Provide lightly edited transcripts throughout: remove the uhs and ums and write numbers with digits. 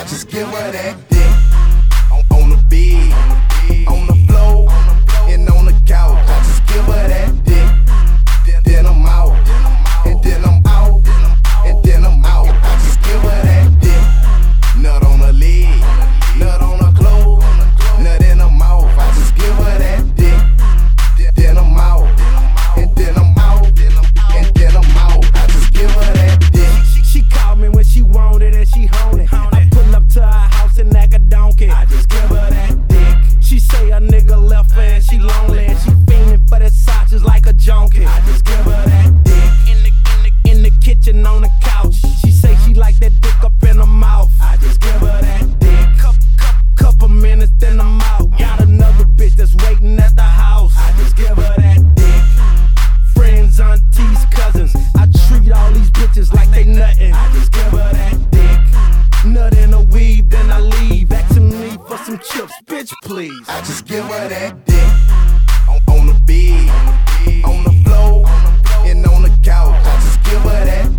I just give her that dick. On the bed, on the floor, and on the couch. I just give her that dick. Then I'm out, and then I'm out, and then I'm out. I just give her that dick. Nut on her leg, nut on her clothes, nut in her mouth. I just give her that dick. Then I'm out, and then I'm out, and then I'm out. I just give her that dick. She called me when she wanted and she honed it. I pull up to her house and like a donkey. I just give her that dick. She say a nigga left her and she lonely and she fiending for the sausages like a junkie. I just give her that dick. In the kitchen on the couch. She say she like that dick up in her mouth. I just give her that dick. Couple minutes then I'm out. Got another bitch that's waiting at the house. I just give her that dick. Friends, aunties, cousins. I treat all these bitches like they nothing. I just give her that dick. Nut in a weave, then I leave. Asking me for some chips, bitch, please. I just give her that dick. On the bed, on the floor, and on the couch. I just give her that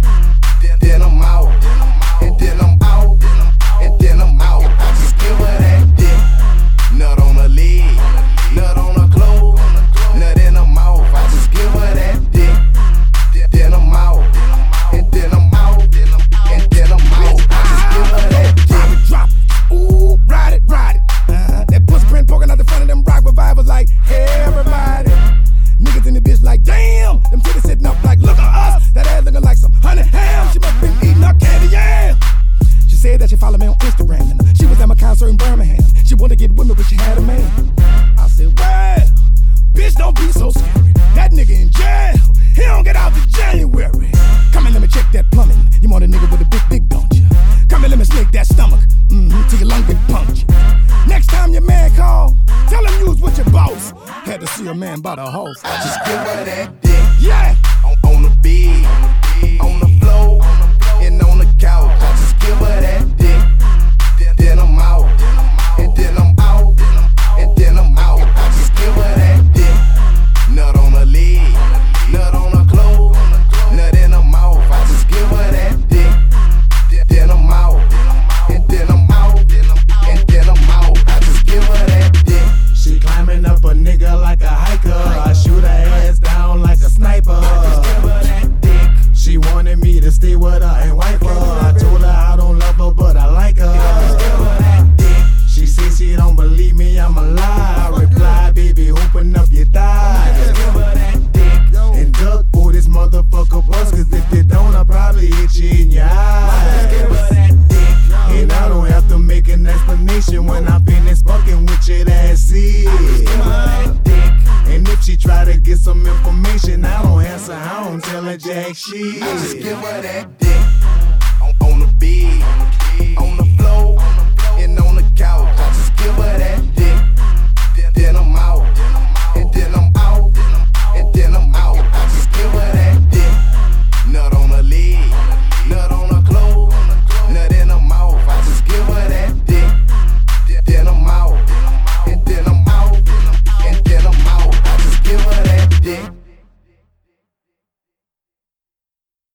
dick. Then I'm out, and then I'm out, and then I'm out. I just give her that dick. Nut on her leg, nut on her clothes, nut in her mouth. I just give her that dick. Then I'm out, and then I'm out, and then I'm out. I just give her that dick. Drop it, ooh, ride it, ride it. That pussy print poking out the front of them rock revivers like, hey, everybody. Niggas in the bitch like, damn. Them titties sitting up like, look at us. That ass looking like some honey ham. She must been eating her candy yam. She said that she followed me on Instagram and she was at my concert in Birmingham. She wanted to get with me but she had a man. I said, well, bitch, don't be so scary. That nigga in jail, he don't get out to January. Come and let me check that plumbing. You want a nigga with a big dick, don't you? Come and let me snake that stomach, till your lung get punctured. Next time your man call, tell him you was with your boss. Had to see a man by the house. I just give her that dick. Yeah. On the bed, on the floor, and on the couch. I just give her that dick. Then I'm out, and then I'm out, and then I'm out. I just give her that dick. Nut on her leg, nut on her clothes, nut in her mouth. I just give her that dick. Then I'm out, and then I'm out, and then I'm out. I just give her that dick. She climbing up a nigga like a hiker. I shoot her ass down like a sniper. I just give her that dick. She wanted me to stay with her and wipe her. I told her I don't love her, but I like her. I just give her that dick. She say she don't believe me, I'm a lie. I reply, baby, open up your I just thighs. give her that dick. And duck for this motherfucker bus, cause if you don't, I'll probably hit you in your I just give her eyes. that dick. And I don't have to make an explanation when I finish fucking with your ass. I just give her that dick. And if she try to get some information, I don't answer, I don't tell her jack shit. I just give her that dick.